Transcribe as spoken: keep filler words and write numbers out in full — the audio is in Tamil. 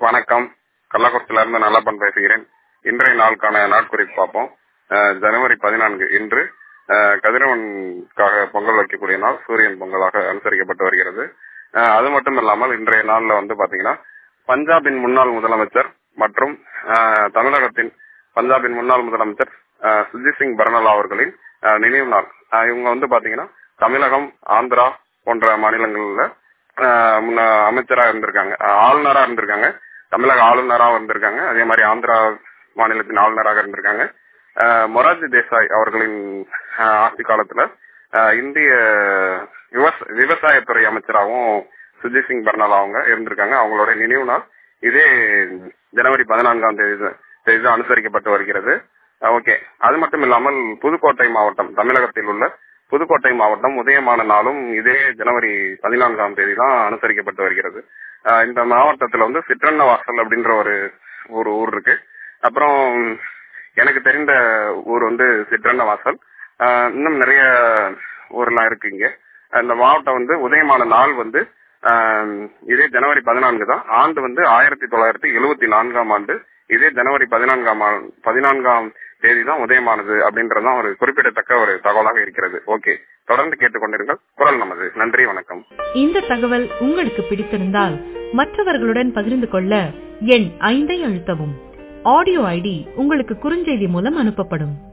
வணக்கம். கள்ளக்குறிச்சியில இருந்து நல்லப்பன் பேசுகிறேன். இன்றைய நாளுக்கான நாட்குறிப்பு பார்ப்போம். அஹ் ஜனவரி பதினான்கு இன்று அஹ் கதிரவனுக்காக பொங்கல் வைக்கக்கூடிய நாள், சூரியன் பொங்கலாக அனுசரிக்கப்பட்டு வருகிறது. அஹ் அது மட்டும் இல்லாமல் இன்றைய நாள்ல வந்து பாத்தீங்கன்னா பஞ்சாபின் முன்னாள் முதலமைச்சர் மற்றும் அஹ் தமிழகத்தின் பஞ்சாபின் முன்னாள் முதலமைச்சர் அஹ் சுஜித் சிங் பர்னலா அவர்களின் அஹ் நினைவு நாள். அஹ் இவங்க வந்து பாத்தீங்கன்னா தமிழகம், ஆந்திரா போன்ற மாநிலங்கள்ல அமைச்சரா இருந்திருக்காங்க, ஆளுநரா இருந்திருக்காங்க. தமிழக ஆளுநராக இருந்திருக்காங்க, அதே மாதிரி ஆந்திரா மாநிலத்தின் ஆளுநராக இருந்திருக்காங்க. மொரார்ஜி தேசாய் அவர்களின் ஆட்சி காலத்துல இந்திய விவசாயத்துறை அமைச்சராகவும் சுஜித் சிங் பர்னலா அவங்க இருந்திருக்காங்க. அவங்களோட நினைவு நாள் இதே ஜனவரி பதினான்காம் தேதி தேதி அனுசரிக்கப்பட்டு வருகிறது. ஓகே, அது மட்டும் இல்லாமல் புதுக்கோட்டை மாவட்டம், தமிழகத்தில் உள்ள புதுக்கோட்டை மாவட்டம் உதயமான நாளும் இதே ஜனவரி பதினான்காம் தேதி தான் அனுசரிக்கப்பட்டு வருகிறது. இந்த மாவட்டத்துல வந்து சிற்றன்ன வாசல் அப்படின்ற ஒரு ஒரு ஊர் இருக்கு. அப்புறம் எனக்கு தெரிந்த ஊர் வந்து சிற்றன்ன வாசல். இன்னும் நிறைய ஊர்லாம் இருக்கு இங்க. இந்த மாவட்டம் வந்து உதயமான நாள் வந்து இதே ஜனவரி பதினான்கு தான். ஆண்டு வந்து ஆயிரத்தி தொள்ளாயிரத்தி எழுபத்தி நான்காம் ஆண்டு இதே ஜனவரி பதினான்காம் பதினான்காம் தேதி தான் உதயமானது அப்படின்றதான் ஒரு குறிப்பிடத்தக்க ஒரு தகவலாக இருக்கிறது. ஓகே, தொடர்ந்து கேட்டுக்கொண்டிருங்கள். குரல் நமது. நன்றி, வணக்கம். இந்த தகவல் உங்களுக்கு பிடித்திருந்தால் மற்றவர்களுடன் பகிர்ந்து கொள்ள எண் ஐந்தை அழுத்தவும். ஆடியோ ஐடி உங்களுக்கு குறுஞ்செய்தி மூலம் அனுப்பப்படும்.